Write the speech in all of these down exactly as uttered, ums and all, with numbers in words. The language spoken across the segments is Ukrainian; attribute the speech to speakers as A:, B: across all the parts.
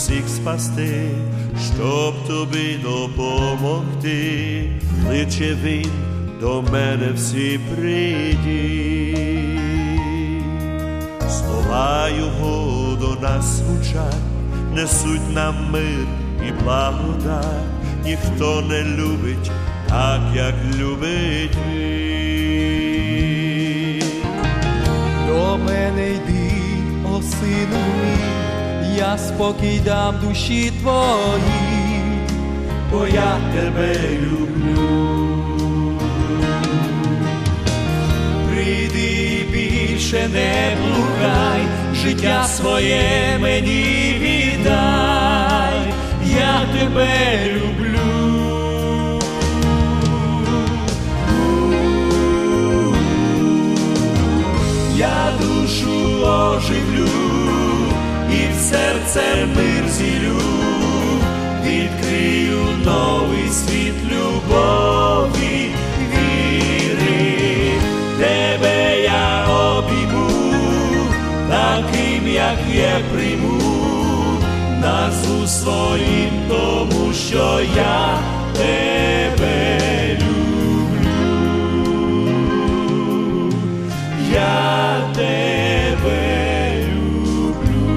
A: всіх спасти, щоб тобі допомогти. Кличе він, до мене всі прийдіть. Слова його до нас звучать, несуть нам мир і благодать. Ніхто не любить так, як любить він.
B: До мене йди, о сину мій, я спокій дам душі твоїй,
A: бо я тебе люблю.
B: Прийди, більше не блукай, життя своє мені віддай, я тебе люблю. Я душу оживлю і в серце мир зілю, відкрию новий світ любові, віри. Тебе я обійму, таким, як є, прийму, назву своїм, тому що я тебе люблю. Я тебе люблю.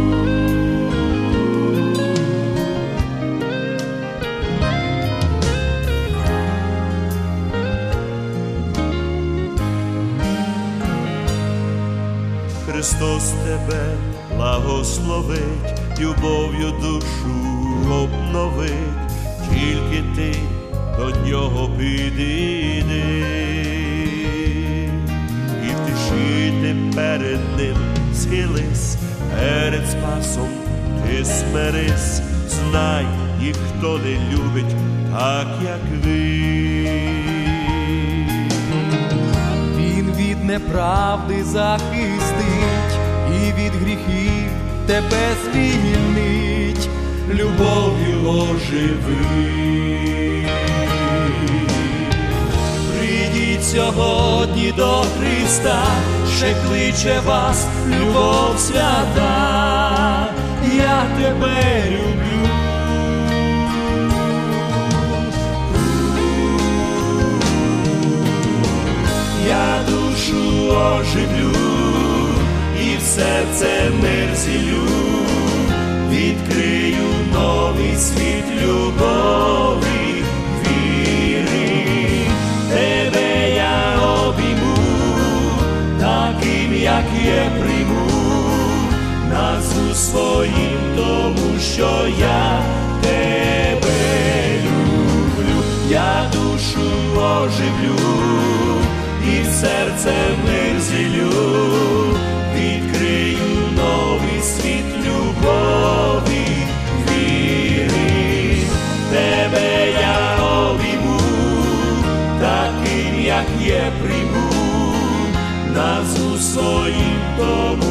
A: Христос тебе благословить, любов'ю душу обновить, тільки ти до нього підійди. І в тиші ти перед ним схились, перед Спасом ти смирись. Знай, ніхто не любить так, як він.
B: Він від неправди захистить і від гріхів тебе звільнить, любов'ю оживить. Прийдіть сьогодні до Христа, ще кличе вас любов свята, я тебе люблю. Я душу оживлю і в серце мир зілю, відкрию новий світ любові, віри. Тебе я обійму, таким, як є, прийму, назву своїм, тому що я тебе люблю. Я душу оживлю і в серце мир зілю, відкрию новий світ любові, віри. Тебе я обійму, таким, як є, прийму, назву своїм, тому